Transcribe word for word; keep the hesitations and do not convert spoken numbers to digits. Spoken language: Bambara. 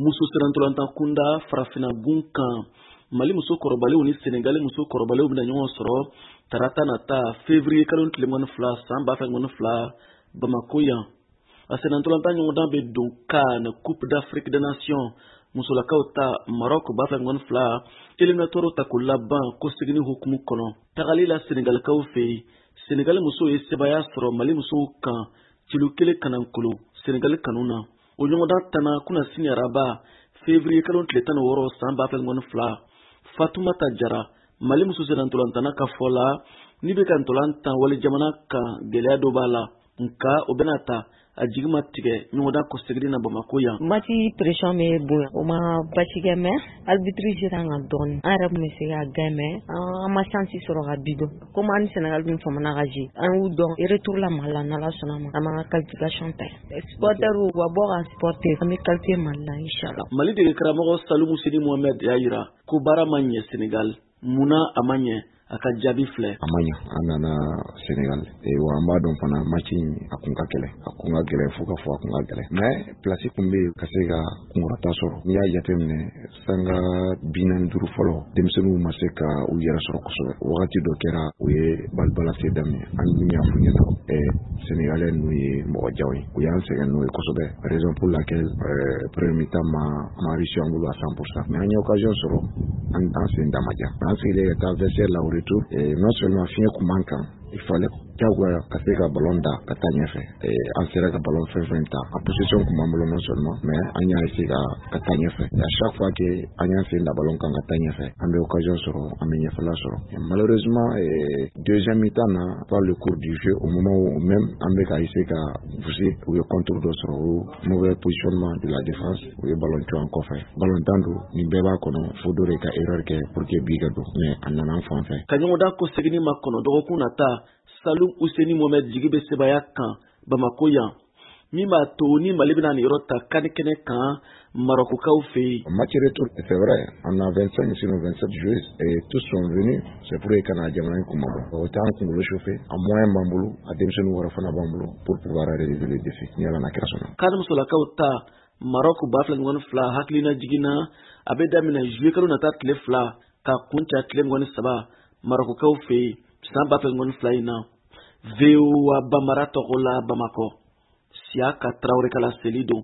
muso serantolanta kunda farafina gun kan Mali muso kɔrɔbalenw ni Senegali muso kɔrɔbalenw bɛna ɲɔgɔn sɔrɔ tarata nata février kalo tile mugan ni fila san ba fila mugan ni fila Bamako yan. A serantolanta ɲɔgɔndan bɛ don CAN Coupe d'Afrique des Nations musolakaw ta Maroc ba fila mugan ni fila éliminatoire ta ko laban ko segini hukumu kɔnɔ. Tagali la Senegalikaw fɛ Senegali muso ye sebaya sɔrɔ Mali musow kan cilu kelen kanankolo Senegali kanuna. O ɲɔgɔndan tana kuna sini araba février kalo tile tan ni wɔɔrɔ san ba fila mugan ni fila Fatoumata Jara Mali muso serantolantana ka fɔ la ni bɛ ka ntolantan wali jamana kan gɛlɛya dɔ b'a la nka o bɛna ta a jigi ma tigɛ ɲɔgɔndan ko segin na Bamako yan. Match pression bɛ bonya o ma basi kɛ mais arbitre sera an kan dɔɔni an yɛrɛ tun bɛ se ka gagner mais an ma chance sɔrɔ ka bi dɔn comme an ni Senegal dun famana ka ji an y'u dɔn retour la Mali la n'Ala sɔnna ma an ma qualification ta supporter u wa bɔ ka supporter an bɛ qualifier Mali la inchallah. Mali dege karamɔgɔ Salou Sidi Mohamed y'a jira ko baara ma ɲɛ Senegal munna a ma ɲɛ a ka jaabi filɛ. A ma ɲɛ an nana Senegal wa an b'a dɔn fana match a kun ka gɛlɛn a kun ka gɛlɛn fo ka fɔ a kun ka gɛlɛn mais place kun bɛ ka se ka kunkɔrɔta sɔrɔ n'i y'a jateminɛ sanga bi naani duuru fɔlɔ denmisɛnninw ma se ka u yɛrɛ sɔrɔ kosɛbɛ wagati dɔ kɛra u ye balibalase daminɛ an dun y'a fɔ ɲɛna Senegalais n'u ye mɔgɔ jaw ye u y'an sɛgɛn n'u ye kosɛbɛ raison pour laquelle premier mi-temps ma ma réussi an bolo à cent pour cent mais an ye occasion sɔrɔ an an sen da ma ja an sigilen ka taa vestiaire la au retour et non seulement fiɲɛ kun man kan il fallait jagoya ka se ka ballon da ka taa ɲɛfɛ an sera ka ballon fɛn fɛn ta a position kun b'an bolo non seulement mais an y'a essayer ka ka taa ɲɛfɛ et à chaque fois que an y'an sen da ballon kan ka taa ɲɛfɛ an bɛ occasion sɔrɔ an bɛ ɲɛfɛla sɔrɔ malheureusement deuxième mi-temps na par le cours du jeu au moment où même an bɛ ka essayer ka pousser u ye contre dɔ sɔrɔ o mauvais positionnement de la défense u ye ballon to an kɔfɛ ballon tan don nin bɛɛ b'a kɔnɔ fo dɔ de ka erreur kɛ pour que bi ka don mais a nana an fan fɛ. Ka ɲɔgɔndan ko segini ma kɔnɔ dɔgɔkun nata Salou Ouseni Mohamed jigi bɛ sebaya kan Bamako yan min b'a to ni Mali bɛna nin yɔrɔ ta CAN kɛnɛ kan Marocains fɛ yen. Match retour c'est vrai on a vingt-cinq sinon vingt-sept joueurs et tous sont venus c'est pour que kana jamana in kuma bɔ o t'an kunkolo chauffer a moyen b'an bolo a denmisɛnninw wɛrɛ fana b'an bolo pour pouvoir relever le défi ni Ala na kɛra sɔnna. CAN musolakaw ta Maroc ba fila mugan ni fila hakilina jiginna a bɛ daminɛ juillet kalo nata tile fila ka kunca tile mugan ni saba Marocains fɛ yen san ba fila mugan ni fila in na. V O A Bambara tɔgɔ la Bamako Siaka Traoré kala seli don.